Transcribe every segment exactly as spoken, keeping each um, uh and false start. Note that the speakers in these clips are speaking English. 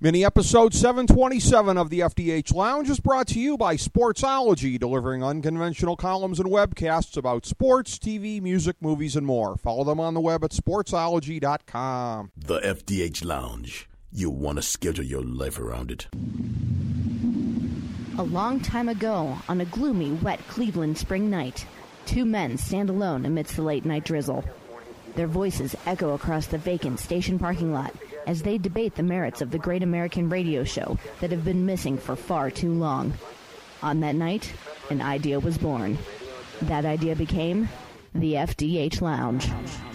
Mini-episode seven twenty-seven of the F D H Lounge is brought to you by Sportsology, delivering unconventional columns and webcasts about sports, T V, music, movies, and more. Follow them on the web at sportsology dot com. The F D H Lounge. You want to schedule your life around it. A long time ago, on a gloomy, wet Cleveland spring night, two men stand alone amidst the late-night drizzle. Their voices echo across the vacant station parking lot as they debate the merits of the great American radio show that have been missing for far too long. On that night, an idea was born. That idea became the F D H Lounge.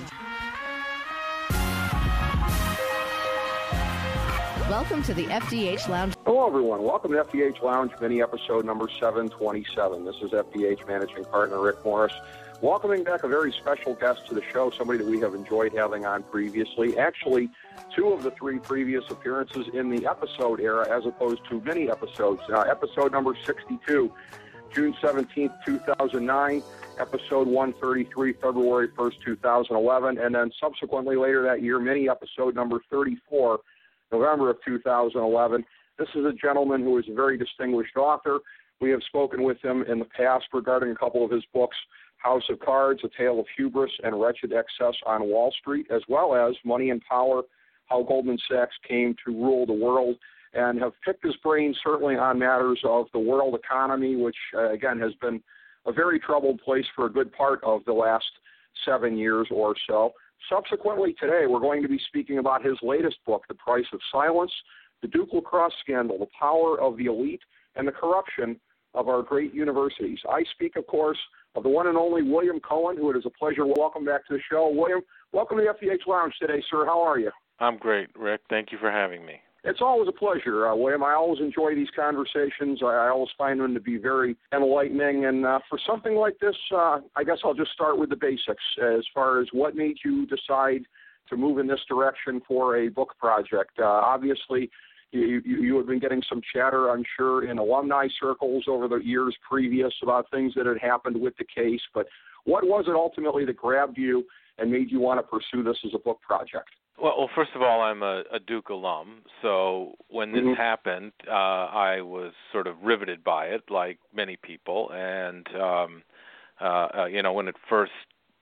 Welcome to the F D H Lounge. Hello, everyone. Welcome to F D H Lounge, mini episode number seven twenty-seven. This is F D H Managing Partner Rick Morris, welcoming back a very special guest to the show, somebody that we have enjoyed having on previously. Actually, two of the three previous appearances in the episode era as opposed to mini episodes. Uh, episode number sixty-two, June seventeenth, two thousand nine. Episode one thirty-three, February first, two thousand eleven. And then subsequently later that year, mini episode number thirty-four, November of two thousand eleven. This is a gentleman who is a very distinguished author. We have spoken with him in the past regarding a couple of his books, House of Cards, A Tale of Hubris and Wretched Excess on Wall Street, as well as Money and Power, How Goldman Sachs Came to Rule the World, and have picked his brain certainly on matters of the world economy, which, uh, again, has been a very troubled place for a good part of the last seven years or so. Subsequently today, we're going to be speaking about his latest book, The Price of Silence, The Duke Lacrosse Scandal, The Power of the Elite, and the Corruption of Our Great Universities. I speak, of course, of the one and only William Cohen, who it is a pleasure to welcome back to the show. William, welcome to the F D H Lounge today, sir. How are you? I'm great, Rick. Thank you for having me. It's always a pleasure, uh, William. I always enjoy these conversations. I, I always find them to be very enlightening. And uh, for something like this, uh, I guess I'll just start with the basics as far as what made you decide to move in this direction for a book project. Uh, obviously, you, you, you have been getting some chatter, I'm sure, in alumni circles over the years previous about things that had happened with the case. But what was it ultimately that grabbed you and made you want to pursue this as a book project? Well, well first of all, I'm a, a Duke alum, so when this mm-hmm. happened, uh, I was sort of riveted by it, like many people. And, um, uh, uh, you know, when it first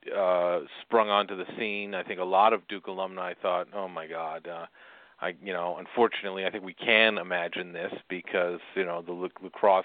uh, sprung onto the scene, I think a lot of Duke alumni thought, oh, my God, uh, I, you know, unfortunately, I think we can imagine this because, you know, the lacrosse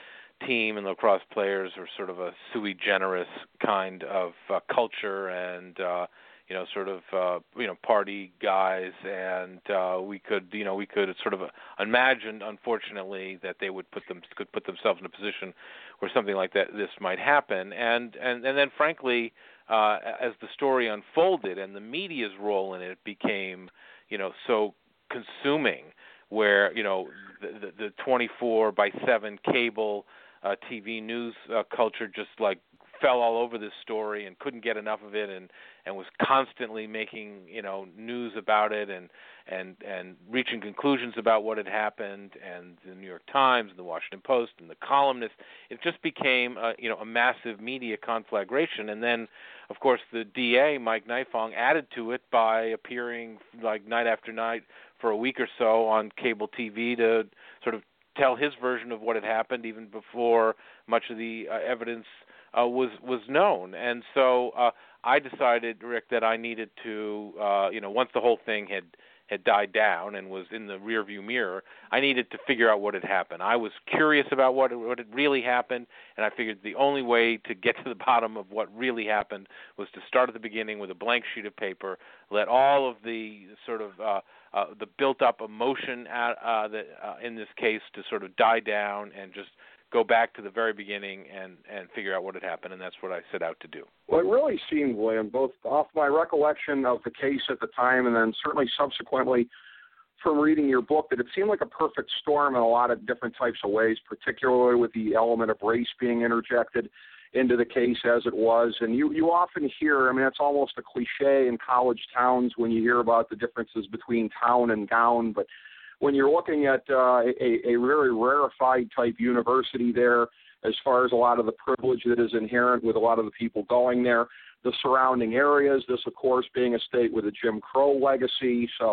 team and lacrosse players are sort of a sui generis kind of uh, culture and, uh, you know, sort of, uh, you know, party guys. And uh, we could, you know, we could sort of imagine, unfortunately, that they would put them, could put themselves in a position where something like that, this might happen. And, and, and then, frankly, uh, as the story unfolded and the media's role in it became, you know, so consuming, where, you know, the, the, the twenty-four by seven cable uh, T V news uh, culture just like fell all over this story and couldn't get enough of it, and, and was constantly making, you know, news about it and, and, and reaching conclusions about what had happened, and the New York Times and the Washington Post and the columnists. It just became, a, you know, a massive media conflagration. And then, of course, the D A, Mike Nifong, added to it by appearing like night after night for a week or so on cable T V to sort of tell his version of what had happened even before much of the uh, evidence Uh, was was known. And so uh, I decided, Rick, that I needed to, uh, you know, once the whole thing had, had died down and was in the rearview mirror, I needed to figure out what had happened. I was curious about what, what had really happened, and I figured the only way to get to the bottom of what really happened was to start at the beginning with a blank sheet of paper, let all of the sort of uh, uh, the built-up emotion at, uh, that, uh, in this case to sort of die down and just go back to the very beginning and, and figure out what had happened, and that's what I set out to do. Well, it really seemed, William, both off my recollection of the case at the time and then certainly subsequently from reading your book, that it seemed like a perfect storm in a lot of different types of ways, particularly with the element of race being interjected into the case as it was. And you, you often hear, I mean, it's almost a cliche in college towns when you hear about the differences between town and gown, but when you're looking at uh, a, a very rarefied type university there, as far as a lot of the privilege that is inherent with a lot of the people going there, the surrounding areas, this, of course, being a state with a Jim Crow legacy. So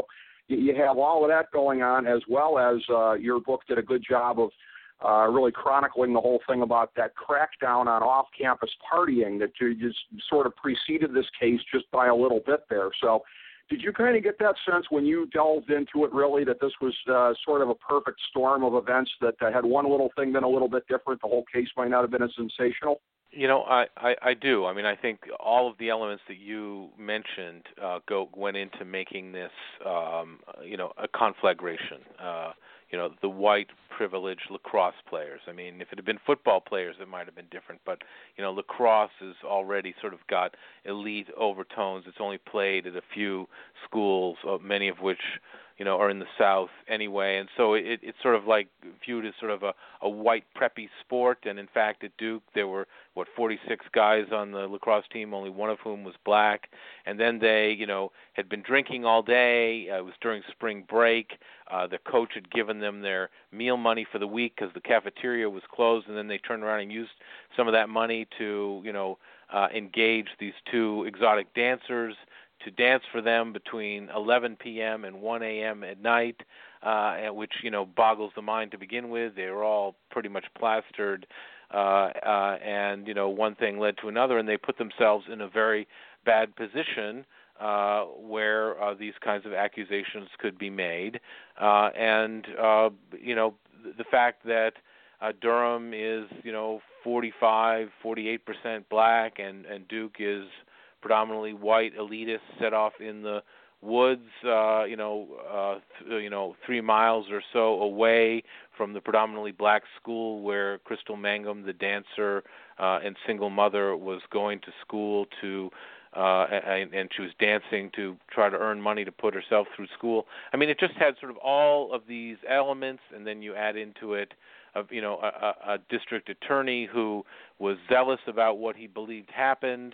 you, you have all of that going on, as well as uh, your book did a good job of uh, really chronicling the whole thing about that crackdown on off-campus partying that you just sort of preceded this case just by a little bit there. So did you kind of get that sense when you delved into it, really, that this was uh, sort of a perfect storm of events, that uh, had one little thing been a little bit different, the whole case might not have been as sensational? You know, I, I, I do. I mean, I think all of the elements that you mentioned uh, go went into making this, um, you know, a conflagration. Uh, you know, the white privileged lacrosse players. I mean, if it had been football players, it might have been different. But, you know, lacrosse has already sort of got elite overtones. It's only played at a few schools, uh, many of which, you know, are in the South anyway. And so it, it's sort of like viewed as sort of a, a white preppy sport. And in fact, at Duke, there were, what, forty-six guys on the lacrosse team, only one of whom was black. And then they, you know, had been drinking all day. Uh, it was during spring break. Uh, the coach had given them their meal money for the week because the cafeteria was closed. And then they turned around and used some of that money to, you know, uh, engage these two exotic dancers to dance for them between eleven p.m. and one a.m. at night, uh, which, you know, boggles the mind to begin with. They were all pretty much plastered, uh, uh, and, you know, one thing led to another, and they put themselves in a very bad position uh, where uh, these kinds of accusations could be made. Uh, and, uh, you know, the fact that uh, Durham is, you know, forty-five, forty-eight percent black, and, and Duke is predominantly white elitists set off in the woods, uh, you know, uh, th- you know, three miles or so away from the predominantly black school where Crystal Mangum, the dancer uh, and single mother, was going to school to, uh, and, and she was dancing to try to earn money to put herself through school. I mean, it just had sort of all of these elements, and then you add into it, of you know, a, a district attorney who was zealous about what he believed happened.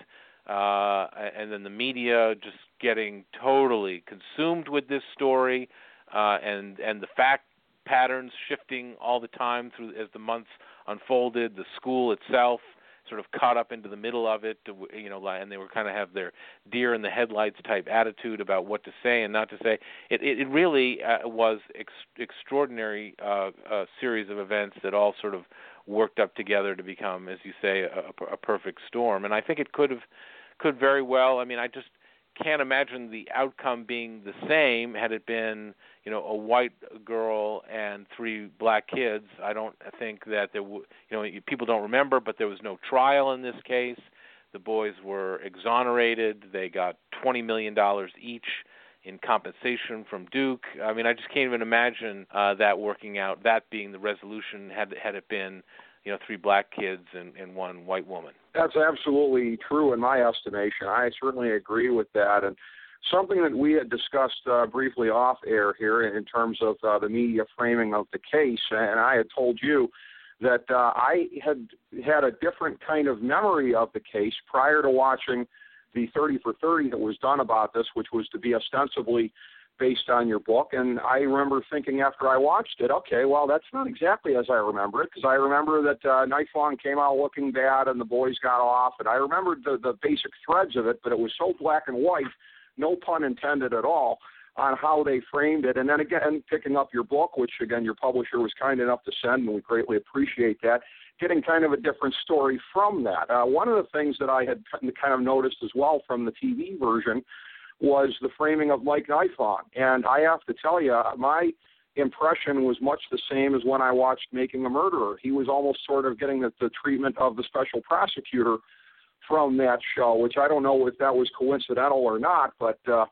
Uh, and then the media just getting totally consumed with this story, uh, and and the fact patterns shifting all the time through as the months unfolded. The school itself sort of caught up into the middle of it, you know, and they were kind of have their deer in the headlights type attitude about what to say and not to say. It it, it really uh, was ex- extraordinary uh, uh, series of events that all sort of worked up together to become, as you say, a, a perfect storm. And I think it could have, could very well. I mean, I just can't imagine the outcome being the same had it been, you know, a white girl and three black kids. I don't think that there, w- you know, people don't remember, but there was no trial in this case. The boys were exonerated. They got twenty million dollars each in compensation from Duke. I mean, I just can't even imagine uh, that working out, that being the resolution had had it been, you know, three black kids and, and one white woman. That's absolutely true in my estimation. I certainly agree with that. And something that we had discussed uh, briefly off air here in terms of uh, the media framing of the case, and I had told you that uh, I had had a different kind of memory of the case prior to watching the thirty for thirty that was done about this, which was to be ostensibly based on your book. And I remember thinking after I watched it, okay, well, that's not exactly as I remember it, because I remember that uh, Nightfall came out looking bad and the boys got off, and I remembered the, the basic threads of it, but it was so black and white, no pun intended at all, on how they framed it. And then again, picking up your book, which again your publisher was kind enough to send, and we greatly appreciate that, getting kind of a different story from that. Uh, one of the things that I had kind of noticed as well from the T V version was the framing of Mike Nifong. And I have to tell you, my impression was much the same as when I watched Making a Murderer. He was almost sort of getting the, the treatment of the special prosecutor from that show, which I don't know if that was coincidental or not, but uh,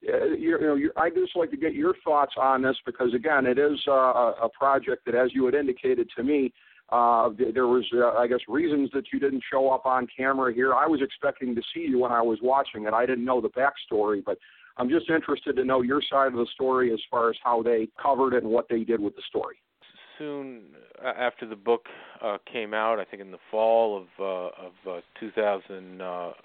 you know, you, I'd just like to get your thoughts on this, because, again, it is uh, a project that, as you had indicated to me, Uh, there was, uh, I guess, reasons that you didn't show up on camera here. I was expecting to see you when I was watching it. I didn't know the backstory, but I'm just interested to know your side of the story as far as how they covered it and what they did with the story. Soon after the book uh, came out, I think in the fall of uh, of uh, two thousand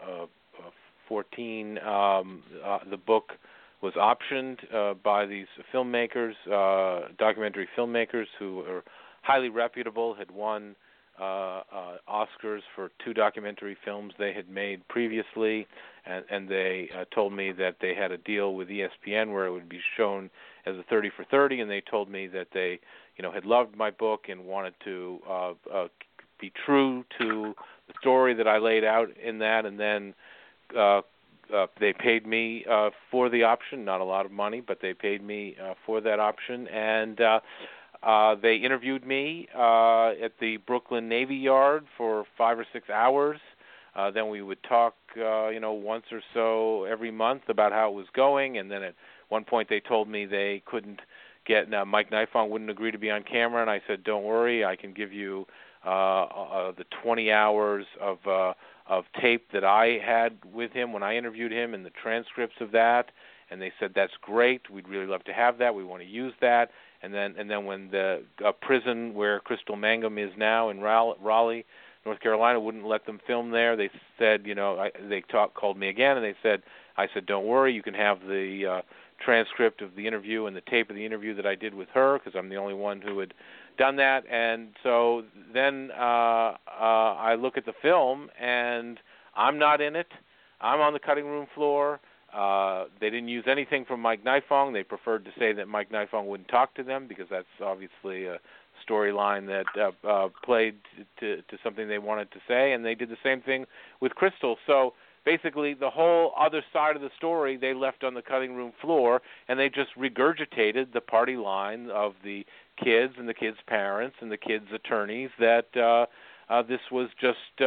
fourteen, um, uh, the book was optioned uh, by these filmmakers, uh, documentary filmmakers who are highly reputable, had won uh, uh, Oscars for two documentary films they had made previously, and, and they uh, told me that they had a deal with E S P N where it would be shown as a thirty for thirty, and they told me that they, you know, had loved my book and wanted to uh, uh, be true to the story that I laid out in that, and then uh, uh, they paid me uh, for the option, not a lot of money, but they paid me uh, for that option, and uh, uh, they interviewed me uh, at the Brooklyn Navy Yard for five or six hours. Uh, then we would talk, uh, you know, once or so every month about how it was going, and then at one point they told me they couldn't get, now Mike Nifong wouldn't agree to be on camera, and I said, don't worry, I can give you uh, uh, the twenty hours of uh, of tape that I had with him when I interviewed him and the transcripts of that, and they said, that's great, we'd really love to have that, we want to use that. And then and then when the uh, prison where Crystal Mangum is now in Raleigh, North Carolina, wouldn't let them film there, they said, you know, I, they talk, called me again, and they said, I said, don't worry, you can have the uh, transcript of the interview and the tape of the interview that I did with her, because I'm the only one who had done that. And so then uh, uh, I look at the film, and I'm not in it. I'm on the cutting room floor. Uh, they didn't use anything from Mike Nifong. They preferred to say that Mike Nifong wouldn't talk to them, because that's obviously a storyline that uh, uh, played to, to something they wanted to say, and they did the same thing with Crystal. So basically the whole other side of the story they left on the cutting room floor, and they just regurgitated the party line of the kids and the kids' parents and the kids' attorneys that uh, uh, this was just uh,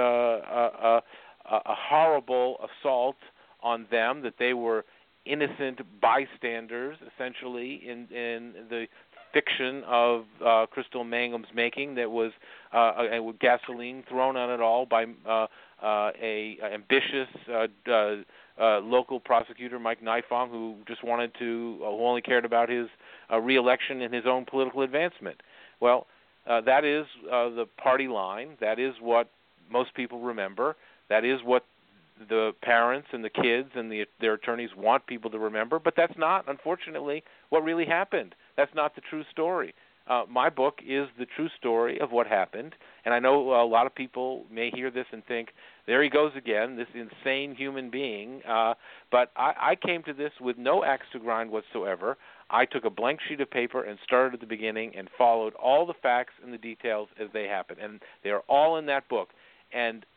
a, a, a horrible assault on them, that they were innocent bystanders, essentially, in, in the fiction of uh, Crystal Mangum's making, that was uh, uh, with gasoline thrown on it all by uh, uh, a, a ambitious uh, uh, uh, local prosecutor, Mike Nifong, who just wanted to, uh, who only cared about his uh, re-election and his own political advancement. Well, uh, that is uh, the party line. That is what most people remember. That is what the parents and the kids and the, their attorneys want people to remember, but that's not, unfortunately, what really happened. That's not the true story. Uh, my book is the true story of what happened, and I know a lot of people may hear this and think, there he goes again, this insane human being, uh, but I, I came to this with no axe to grind whatsoever. I took a blank sheet of paper and started at the beginning and followed all the facts and the details as they happened, and they are all in that book. And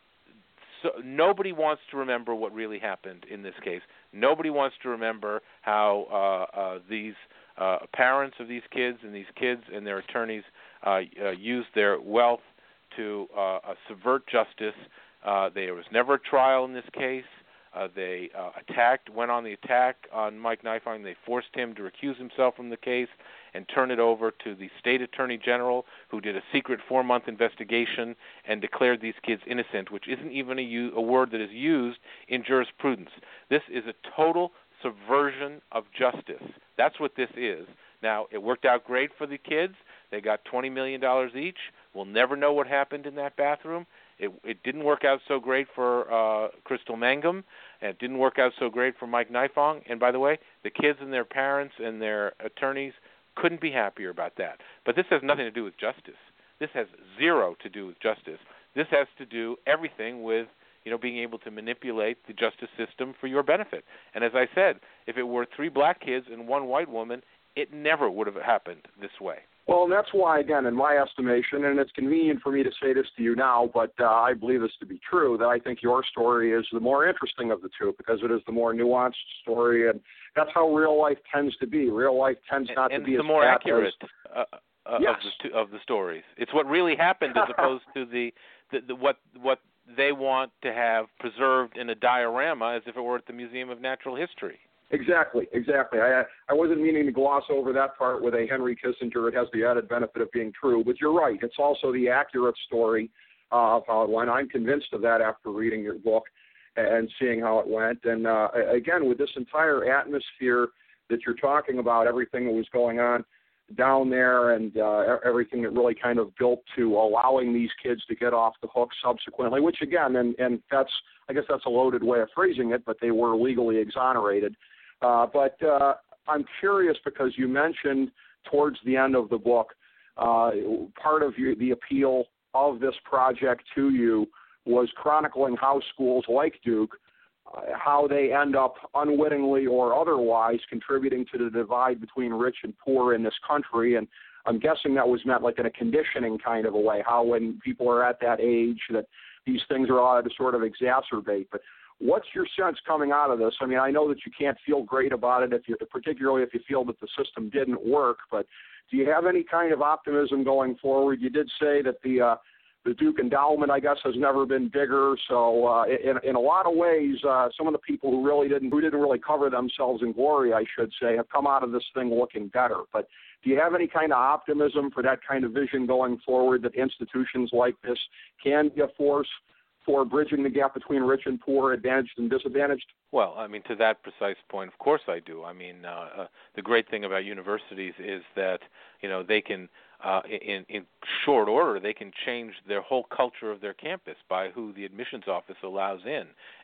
so nobody wants to remember what really happened in this case. Nobody wants to remember how uh, uh, these uh, parents of these kids and these kids and their attorneys uh, uh, used their wealth to uh, uh, subvert justice. Uh, there was never a trial in this case. Uh, they uh, attacked, went on the attack on Mike Nifong. They forced him to recuse himself from the case and turn it over to the state attorney general, who did a secret four-month investigation and declared these kids innocent, which isn't even a, u- a word that is used in jurisprudence. This is a total subversion of justice. That's what this is. Now, it worked out great for the kids. They got twenty million dollars each. We'll never know what happened in that bathroom. It, it didn't work out so great for uh, Crystal Mangum, and it didn't work out so great for Mike Nifong. And by the way, the kids and their parents and their attorneys couldn't be happier about that. But this has nothing to do with justice. This has zero to do with justice. This has to do everything with, you know, being able to manipulate the justice system for your benefit. And as I said, if it were three black kids and one white woman, it never would have happened this way. Well, and that's why, again, in my estimation, and it's convenient for me to say this to you now, but uh, I believe this to be true, that I think your story is the more interesting of the two, because it is the more nuanced story, and that's how real life tends to be. Real life tends not and to be the as more accurate as, uh, uh, yes. of the two, of the stories. It's what really happened as opposed to the, the, the what what they want to have preserved in a diorama as if it were at the Museum of Natural History. Exactly, exactly. I I wasn't meaning to gloss over that part with a Henry Kissinger. It has the added benefit of being true, but you're right. It's also the accurate story uh, of how it went. I'm convinced of that after reading your book and seeing how it went. And uh, again, with this entire atmosphere that you're talking about, everything that was going on down there and uh, everything that really kind of built to allowing these kids to get off the hook subsequently, which again, and, and that's, I guess that's a loaded way of phrasing it, but they were legally exonerated. Uh, but uh, I'm curious because you mentioned towards the end of the book, uh, part of your, the appeal of this project to you was chronicling how schools like Duke, uh, how they end up unwittingly or otherwise contributing to the divide between rich and poor in this country. And I'm guessing that was meant like in a conditioning kind of a way, how when people are at that age that these things are allowed to sort of exacerbate. But what's your sense coming out of this? I mean, I know that you can't feel great about it, if you, particularly if you feel that the system didn't work, but do you have any kind of optimism going forward? You did say that the uh, the Duke endowment, I guess, has never been bigger. So uh, in, in a lot of ways, uh, some of the people who really didn't who didn't really cover themselves in glory, I should say, have come out of this thing looking better. But do you have any kind of optimism for that kind of vision going forward, that institutions like this can be a force for bridging the gap between rich and poor, advantaged and disadvantaged? Well, I mean, to that precise point, of course I do. I mean, uh, uh, the great thing about universities is that, you know, they can, uh, in, in short order, they can change their whole culture of their campus by who the admissions office allows in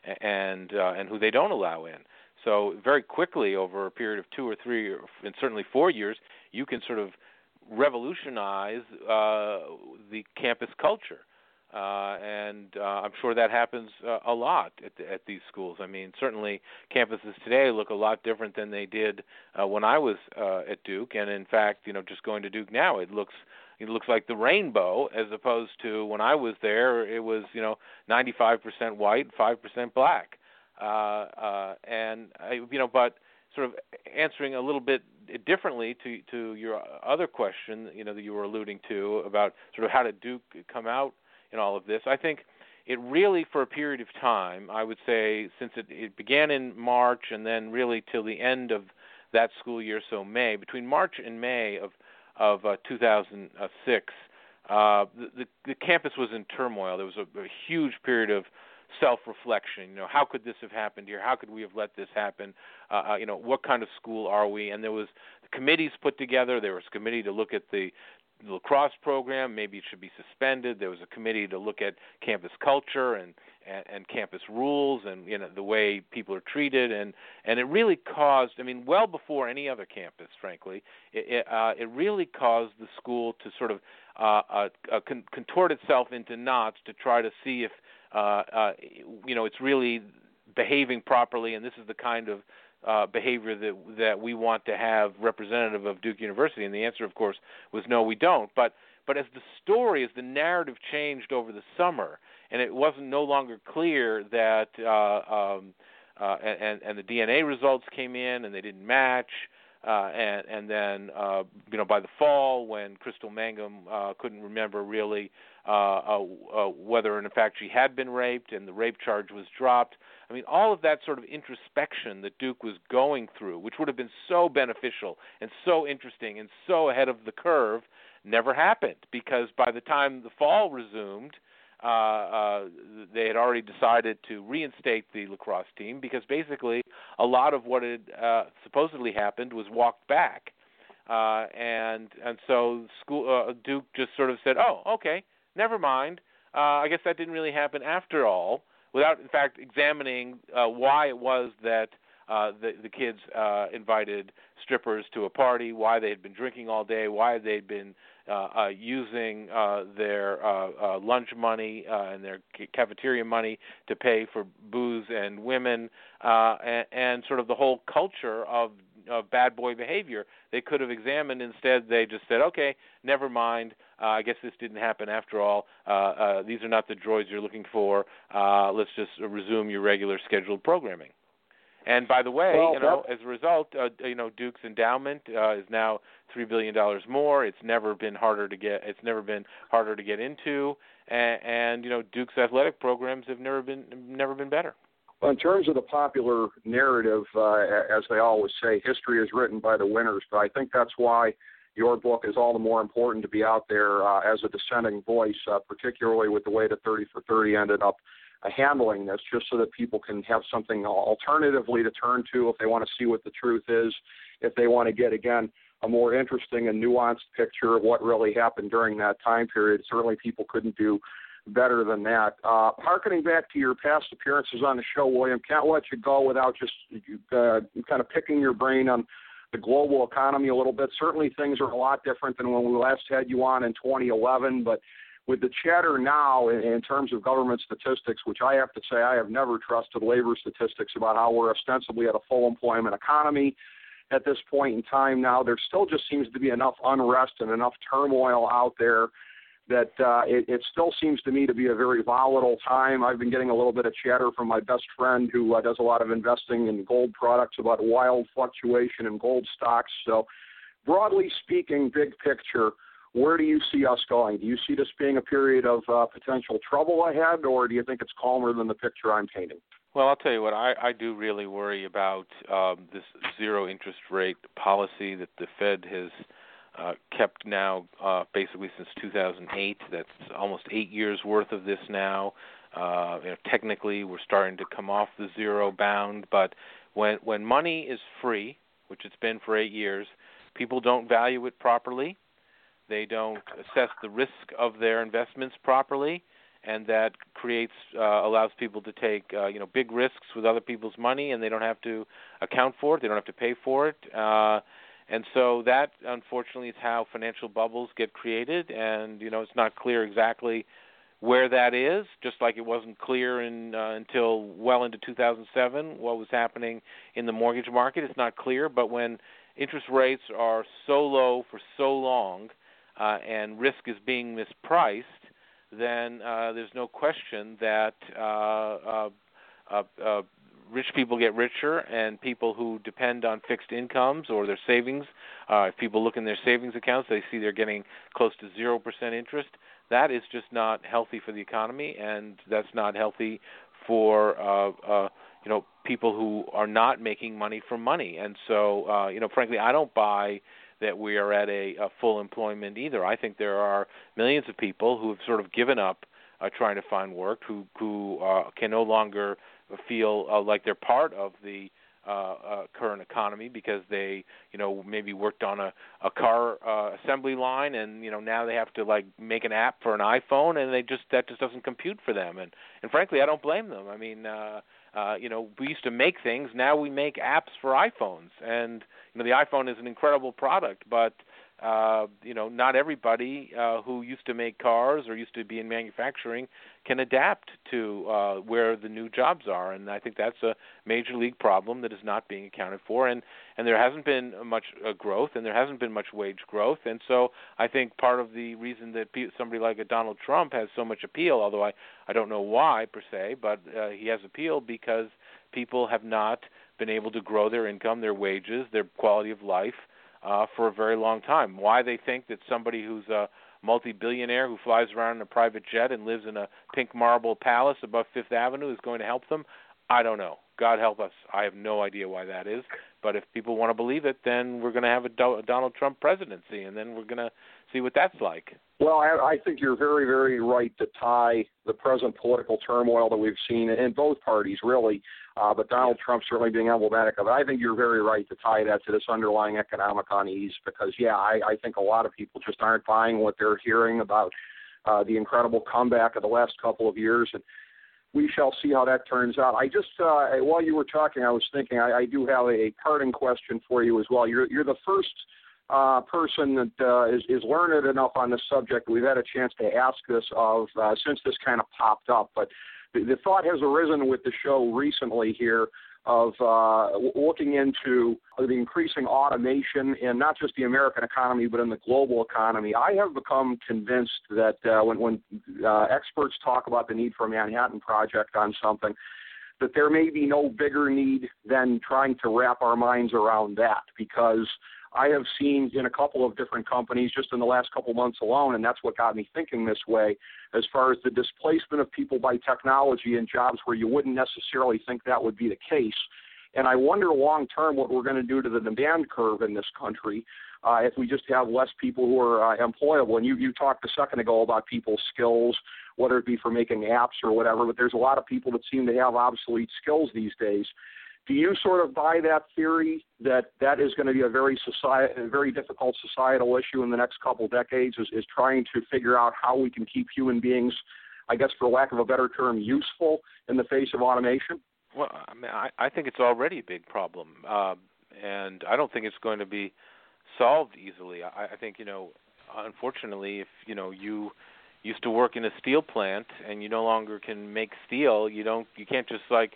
and uh, and who they don't allow in. So very quickly, over a period of two or three, or, and certainly four years, you can sort of revolutionize uh, the campus culture. Uh, and uh, I'm sure that happens uh, a lot at, the, at these schools. I mean, certainly campuses today look a lot different than they did uh, when I was uh, at Duke. And in fact, you know, just going to Duke now, it looks it looks like the rainbow, as opposed to when I was there, it was, you know, ninety-five percent white, five percent black. Uh, uh, and I, you know, but sort of answering a little bit differently to to your other question, you know, that you were alluding to about sort of how did Duke come out in all of this. I think it really, for a period of time, I would say since it, it began in March and then really till the end of that school year, so May, between March and May of, of uh, two thousand six, uh, the, the, the campus was in turmoil. There was a, a huge period of self-reflection. You know, how could this have happened here? How could we have let this happen? Uh, uh, you know, what kind of school are we? And there was committees put together. There was a committee to look at the The lacrosse program, maybe it should be suspended. There was a committee to look at campus culture and, and, and campus rules and, you know, the way people are treated. And, and it really caused, I mean, well before any other campus, frankly, it, it, uh, it really caused the school to sort of uh, uh, uh, con- contort itself into knots to try to see if, uh, uh, you know, it's really behaving properly, and this is the kind of Uh, behavior that that we want to have representative of Duke University, and the answer, of course, was no, we don't. But but as the story, as the narrative changed over the summer, and it wasn't no longer clear that uh, um, uh, and and the D N A results came in and they didn't match, uh, and and then uh, you know by the fall, when Crystal Mangum uh, couldn't remember really uh, uh, uh, whether in fact she had been raped, and the rape charge was dropped. I mean, all of that sort of introspection that Duke was going through, which would have been so beneficial and so interesting and so ahead of the curve, never happened, because by the time the fall resumed, uh, uh, they had already decided to reinstate the lacrosse team, because basically a lot of what had uh, supposedly happened was walked back. Uh, and and so school uh, Duke just sort of said, oh, okay, never mind. Uh, I guess that didn't really happen after all, without, in fact, examining uh, why it was that uh, the, the kids uh, invited strippers to a party, why they had been drinking all day, why they had been uh, uh, using uh, their uh, uh, lunch money uh, and their cafeteria money to pay for booze and women, uh, and, and sort of the whole culture of, of bad boy behavior. They could have examined. Instead, they just said, okay, never mind. Uh, I guess this didn't happen after all. Uh, uh, these are not the droids you're looking for. Uh, let's just resume your regular scheduled programming. And by the way, well, you know, as a result, uh, you know, Duke's endowment uh, is now three billion dollars more. It's never been harder to get. It's never been harder to get into, and, and you know, Duke's athletic programs have never been never been better. Well, in terms of the popular narrative, uh, as they always say, history is written by the winners. But I think that's why your book is all the more important to be out there uh, as a dissenting voice, uh, particularly with the way that thirty for thirty ended up uh, handling this, just so that people can have something alternatively to turn to if they want to see what the truth is, if they want to get, again, a more interesting and nuanced picture of what really happened during that time period. Certainly people couldn't do better than that. Uh, harkening back to your past appearances on the show, William, can't let you go without just uh, kind of picking your brain on the global economy a little bit. Certainly things are a lot different than when we last had you on in twenty eleven, but with the chatter now in, in terms of government statistics, which I have to say I have never trusted labor statistics about how we're ostensibly at a full employment economy at this point in time now, there still just seems to be enough unrest and enough turmoil out there that uh, it, it still seems to me to be a very volatile time. I've been getting a little bit of chatter from my best friend who uh, does a lot of investing in gold products about wild fluctuation in gold stocks. So broadly speaking, big picture, where do you see us going? Do you see this being a period of uh, potential trouble ahead, or do you think it's calmer than the picture I'm painting? Well, I'll tell you what, I, I do really worry about um, this zero interest rate policy that the Fed has Uh, kept now uh, basically since two thousand eight. That's almost eight years worth of this now. Uh, you know, technically, we're starting to come off the zero bound, but when when money is free, which it's been for eight years, people don't value it properly. They don't assess the risk of their investments properly, and that creates uh, allows people to take uh, you know big risks with other people's money, and they don't have to account for it. They don't have to pay for it. Uh, And so that, unfortunately, is how financial bubbles get created, and, you know, it's not clear exactly where that is, just like it wasn't clear in, uh, until well into two thousand seven what was happening in the mortgage market. It's not clear, but when interest rates are so low for so long uh, and risk is being mispriced, then uh, there's no question that uh, uh, uh, uh, rich people get richer, and people who depend on fixed incomes or their savings, uh, if people look in their savings accounts, they see they're getting close to zero percent interest. That is just not healthy for the economy, and that's not healthy for uh, uh, you know people who are not making money from money. And so, uh, you know, frankly, I don't buy that we are at a, a full employment either. I think there are millions of people who have sort of given up uh, trying to find work, who who uh, can no longer feel uh, like they're part of the uh, uh, current economy because they, you know, maybe worked on a, a car uh, assembly line, and you know now they have to like make an app for an iPhone, and they just that just doesn't compute for them. And and frankly, I don't blame them. I mean, uh, uh, you know, we used to make things. Now we make apps for iPhones, and you know the iPhone is an incredible product, but Uh, you know, not everybody uh, who used to make cars or used to be in manufacturing can adapt to uh, where the new jobs are, and I think that's a major league problem that is not being accounted for. And, and there hasn't been much uh, growth, and there hasn't been much wage growth, and so I think part of the reason that pe- somebody like a Donald Trump has so much appeal, although I, I don't know why per se, but uh, he has appeal because people have not been able to grow their income, their wages, their quality of life, Uh, for a very long time. Why they think that somebody who's a multi-billionaire who flies around in a private jet and lives in a pink marble palace above Fifth Avenue is going to help them, I don't know. God help us. I have no idea why that is. But if people want to believe it, then we're going to have a, Do- a Donald Trump presidency, and then we're going to see what that's like. Well, I, I think you're very, very right to tie the present political turmoil that we've seen in both parties, really, uh, but Donald Trump certainly being emblematic of it. I think you're very right to tie that to this underlying economic unease because, yeah, I, I think a lot of people just aren't buying what they're hearing about uh, the incredible comeback of the last couple of years, and we shall see how that turns out. I just, uh, while you were talking, I was thinking I, I do have a parting question for you as well. You're, you're the first Uh, person that uh, is, is learned enough on this subject. We've had a chance to ask this of uh, since this kind of popped up, but the, the thought has arisen with the show recently here of uh, looking into the increasing automation in not just the American economy but in the global economy. I have become convinced that uh, when, when uh, experts talk about the need for a Manhattan Project on something, that there may be no bigger need than trying to wrap our minds around that, because I have seen in a couple of different companies just in the last couple months alone, and that's what got me thinking this way, as far as the displacement of people by technology in jobs where you wouldn't necessarily think that would be the case. And I wonder long term what we're going to do to the demand curve in this country uh, if we just have less people who are uh, employable. And you, you talked a second ago about people's skills, whether it be for making apps or whatever, but there's a lot of people that seem to have obsolete skills these days. Do you sort of buy that theory that that is going to be a very society, a very difficult societal issue in the next couple decades, is, is trying to figure out how we can keep human beings, I guess for lack of a better term, useful in the face of automation? Well, I mean, I, I think it's already a big problem, uh, and I don't think it's going to be solved easily. I, I think, you know, unfortunately, if, you know, you used to work in a steel plant and you no longer can make steel, you don't, you can't just like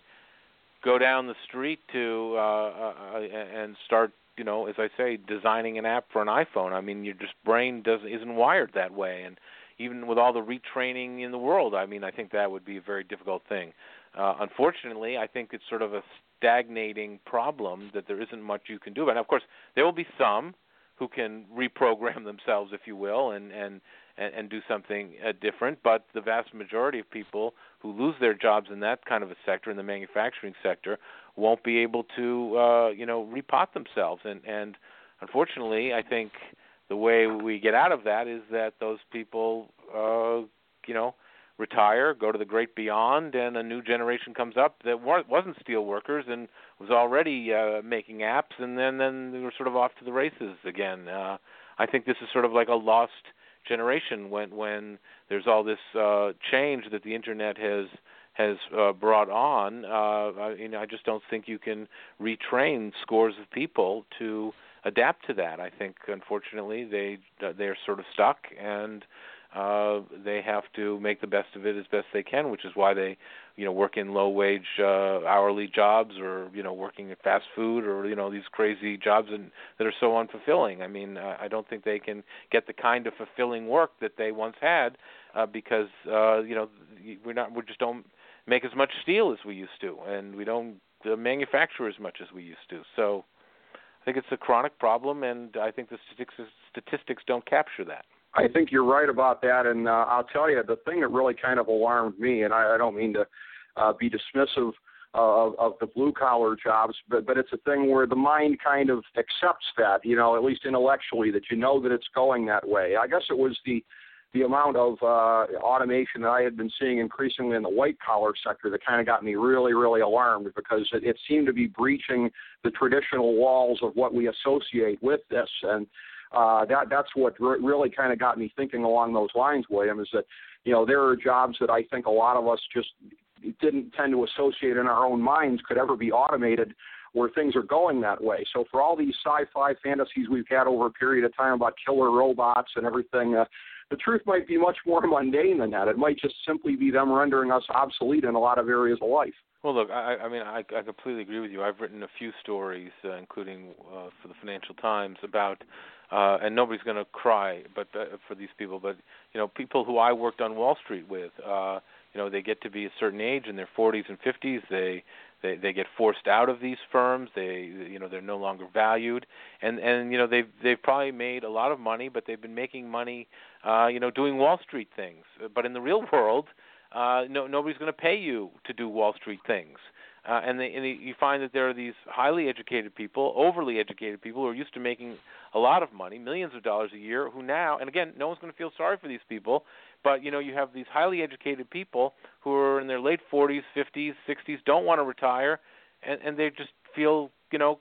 go down the street to uh, uh, and start, you know, as I say, designing an app for an iPhone. I mean, your just brain doesn't isn't wired that way, and even with all the retraining in the world, I mean, I think that would be a very difficult thing. Uh, unfortunately, I think it's sort of a stagnating problem that there isn't much you can do. And of course, there will be some who can reprogram themselves, if you will, and and and, and do something uh, different. But the vast majority of people who lose their jobs in that kind of a sector, in the manufacturing sector, won't be able to, uh, you know, repot themselves. And, and unfortunately, I think the way we get out of that is that those people, uh, you know, retire, go to the great beyond, and a new generation comes up that wasn't steel workers and was already uh, making apps, and then, then they were sort of off to the races again. Uh, I think this is sort of like a lost generation when when there's all this uh, change that the internet has has uh, brought on. Uh, I, you know, I just don't think you can retrain scores of people to adapt to that. I think, unfortunately, they they're sort of stuck, and uh, they have to make the best of it as best they can, which is why they, you know, work in low-wage uh, hourly jobs, or, you know, working at fast food, or, you know, these crazy jobs and, that are so unfulfilling. I mean, I don't think they can get the kind of fulfilling work that they once had uh, because, uh, you know, we're not, we just don't make as much steel as we used to, and we don't uh, manufacture as much as we used to. So I think it's a chronic problem, and I think the statistics, statistics don't capture that. I think you're right about that, and uh, I'll tell you, the thing that really kind of alarmed me, and I, I don't mean to uh, be dismissive uh, of, of the blue-collar jobs, but, but it's a thing where the mind kind of accepts that, you know, at least intellectually, that you know that it's going that way. I guess it was the the amount of uh, automation that I had been seeing increasingly in the white-collar sector that kind of got me really, really alarmed, because it, it seemed to be breaching the traditional walls of what we associate with this. And uh, that that's what re- really kind of got me thinking along those lines, William, is that, you know, there are jobs that I think a lot of us just didn't tend to associate in our own minds could ever be automated, where things are going that way. So for all these sci-fi fantasies we've had over a period of time about killer robots and everything, uh, the truth might be much more mundane than that. It might just simply be them rendering us obsolete in a lot of areas of life. Well, look, I, I mean, I, I completely agree with you. I've written a few stories, uh, including uh, for the Financial Times, about, uh, and nobody's going to cry, but uh, for these people, but you know, people who I worked on Wall Street with, uh, you know, they get to be a certain age in their forties and fifties. They They they get forced out of these firms. They you know they're no longer valued, and and you know they've they've probably made a lot of money, but they've been making money, uh, you know, doing Wall Street things. But in the real world, uh, no nobody's going to pay you to do Wall Street things, uh, and, they, and they, you find that there are these highly educated people, overly educated people who are used to making a lot of money, millions of dollars a year, who now, and again, no one's going to feel sorry for these people. But, you know, you have these highly educated people who are in their late forties, fifties, sixties, don't want to retire, and, and they just feel, you know,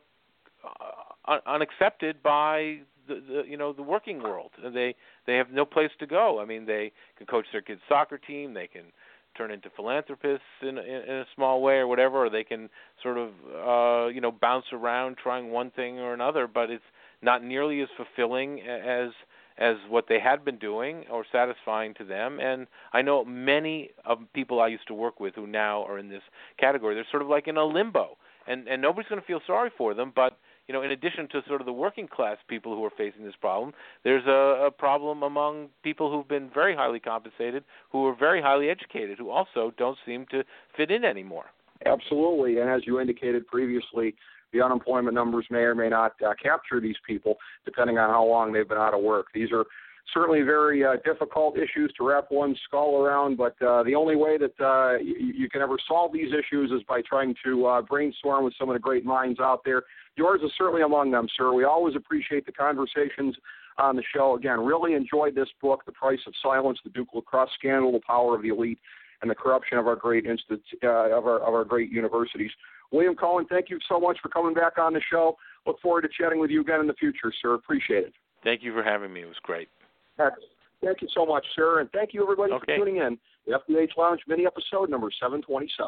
uh, unaccepted by the, the, you know, the working world. They they have no place to go. I mean, they can coach their kids' soccer team, they can turn into philanthropists in, in, in a small way or whatever, or they can sort of, uh, you know, bounce around trying one thing or another, but it's not nearly as fulfilling as as what they had been doing or satisfying to them. And I know many of people I used to work with who now are in this category. They're sort of like in a limbo, and, and nobody's going to feel sorry for them. But, you know, in addition to sort of the working class people who are facing this problem, there's a, a problem among people who've been very highly compensated, who are very highly educated, who also don't seem to fit in anymore. Absolutely. And as you indicated previously, the unemployment numbers may or may not uh, capture these people, depending on how long they've been out of work. These are certainly very uh, difficult issues to wrap one's skull around, but uh, the only way that uh, you, you can ever solve these issues is by trying to uh, brainstorm with some of the great minds out there. Yours is certainly among them, sir. We always appreciate the conversations on the show. Again, really enjoyed this book, The Price of Silence, The Duke Lacrosse Scandal, The Power of the Elite, and the Corruption of Our Great Institute, uh, of, our, of our great universities. William Cohen, thank you so much for coming back on the show. Look forward to chatting with you again in the future, sir. Appreciate it. Thank you for having me. It was great. Thank you so much, sir, and thank you, everybody, okay. for tuning in. The F D H Lounge mini episode number seven twenty-seven.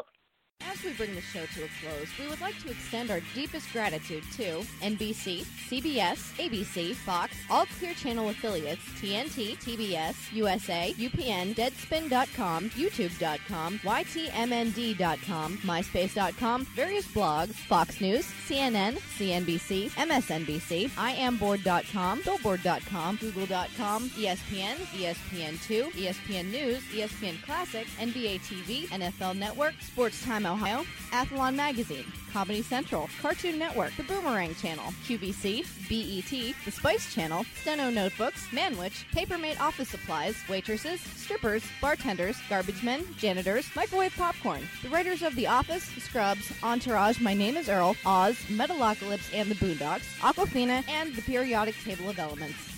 As we bring the show to a close, we would like to extend our deepest gratitude to N B C, C B S, A B C, Fox, all Clear Channel affiliates, T N T, T B S, U S A, U P N, Deadspin dot com, YouTube dot com, Y T M N D dot com, MySpace dot com, various blogs, Fox News, C N N, C N B C, M S N B C, I am board dot com, billboard dot com, Google dot com, E S P N, E S P N two, E S P N News, E S P N Classic, N B A T V, N F L Network, Sports Time Ohio, Athlon Magazine, Comedy Central, Cartoon Network, The Boomerang Channel, Q V C, B E T, The Spice Channel, Steno Notebooks, Manwich, Papermate Office Supplies, waitresses, strippers, bartenders, garbage men, janitors, microwave popcorn, the writers of The Office, Scrubs, Entourage, My Name is Earl, Oz, Metalocalypse and the Boondocks, Aquafina, and the periodic table of elements.